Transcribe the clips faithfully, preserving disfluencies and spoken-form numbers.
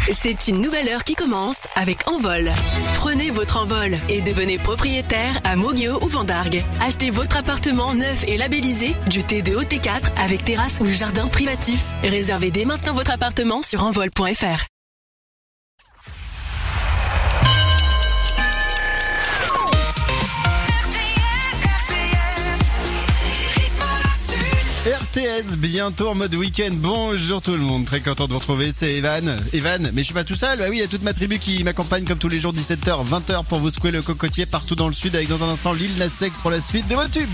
C'est une nouvelle heure qui commence avec Envol. Prenez votre envol et devenez propriétaire à Moguio ou Vendargue. Achetez votre appartement neuf et labellisé du T deux au T quatre avec terrasse ou jardin privatif. Réservez dès maintenant votre appartement sur envol point f r. R T S, bientôt en mode week-end. Bonjour tout le monde, très content de vous retrouver, c'est Evan. Evan, mais je suis pas tout seul, bah oui, il y a toute ma tribu qui m'accompagne comme tous les jours, dix-sept heures, vingt heures pour vous secouer le cocotier partout dans le sud avec dans un instant Lil Nas X pour la suite de vos tubes.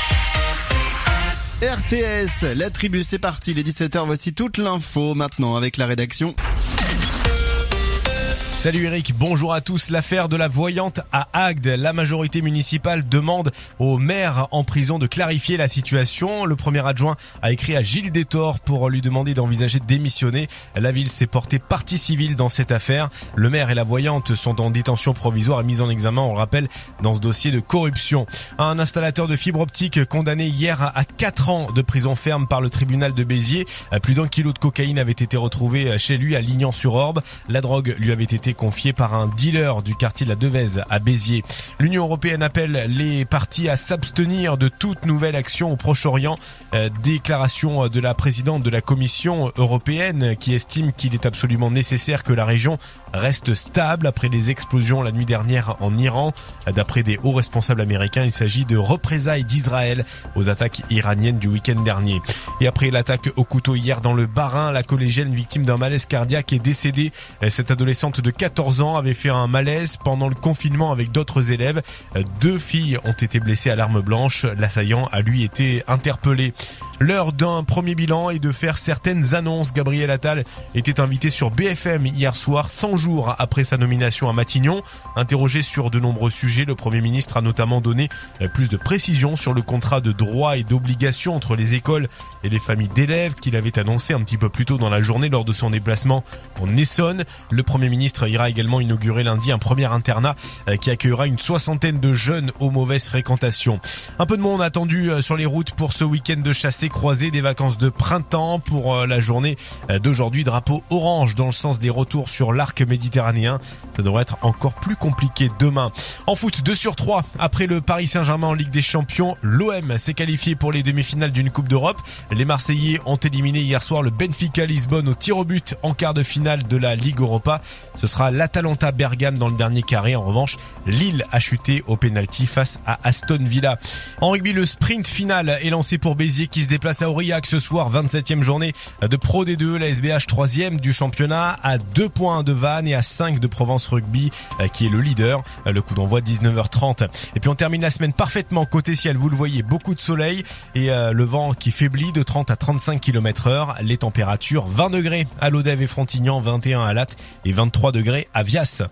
R T S, la tribu, c'est parti, les dix-sept heures, voici toute l'info maintenant avec la rédaction. Salut Eric, bonjour à tous. L'affaire de la voyante à Agde. La majorité municipale demande au maire en prison de clarifier la situation. Le premier adjoint a écrit à Gilles Détor pour lui demander d'envisager de démissionner. La ville s'est portée partie civile dans cette affaire. Le maire et la voyante sont en détention provisoire et mis en examen, on le rappelle, dans ce dossier de corruption. Un installateur de fibre optique condamné hier à quatre ans de prison ferme par le tribunal de Béziers. Plus d'un kilo de cocaïne avait été retrouvé chez lui à Lignan-sur-Orbe. La drogue lui avait été confié par un dealer du quartier de la Devèze à Béziers. L'Union européenne appelle les partis à s'abstenir de toute nouvelle action au Proche-Orient. Euh, déclaration de la présidente de la Commission européenne qui estime qu'il est absolument nécessaire que la région reste stable après les explosions la nuit dernière en Iran. D'après des hauts responsables américains, il s'agit de représailles d'Israël aux attaques iraniennes du week-end dernier. Et après l'attaque au couteau hier dans le Bas-Rhin, la collégienne victime d'un malaise cardiaque est décédée. Cette adolescente de quatorze ans avait fait un malaise pendant le confinement avec d'autres élèves. Deux filles ont été blessées à l'arme blanche. L'assaillant a lui été interpellé. L'heure d'un premier bilan et de faire certaines annonces. Gabriel Attal était invité sur B F M hier soir, cent jours après sa nomination à Matignon. Interrogé sur de nombreux sujets, le Premier ministre a notamment donné plus de précisions sur le contrat de droits et d'obligations entre les écoles et les familles d'élèves qu'il avait annoncé un petit peu plus tôt dans la journée lors de son déplacement en Essonne. Le Premier ministre ira également inauguré lundi un premier internat qui accueillera une soixantaine de jeunes aux mauvaises fréquentations. Un peu de monde attendu sur les routes pour ce week-end de chassé-croisé des vacances de printemps. Pour la journée d'aujourd'hui, drapeau orange dans le sens des retours sur l'arc méditerranéen. Ça devrait être encore plus compliqué demain. En foot, deux sur trois. Après le Paris Saint-Germain en Ligue des Champions, l'O M s'est qualifié pour les demi-finales d'une Coupe d'Europe. Les Marseillais ont éliminé hier soir le Benfica Lisbonne au tir au but en quart de finale de la Ligue Europa. Ce sera l'Atalanta Bergame dans le dernier carré. En revanche, Lille a chuté au pénalty face à Aston Villa. En rugby, le sprint final est lancé pour Béziers qui se déplace à Aurillac ce soir, vingt-septième journée de Pro D deux. La S B H troisième du championnat à deux points de Vannes et à cinq de Provence Rugby qui est le leader. Le coup d'envoi dix-neuf heures trente. Et puis on termine la semaine parfaitement côté ciel. Vous le voyez, beaucoup de soleil et euh, le vent qui faiblit de trente à trente-cinq kilomètres heure. Les températures vingt degrés à Lodève et Frontignan, vingt et un à Latte et vingt-trois degrés à Vias.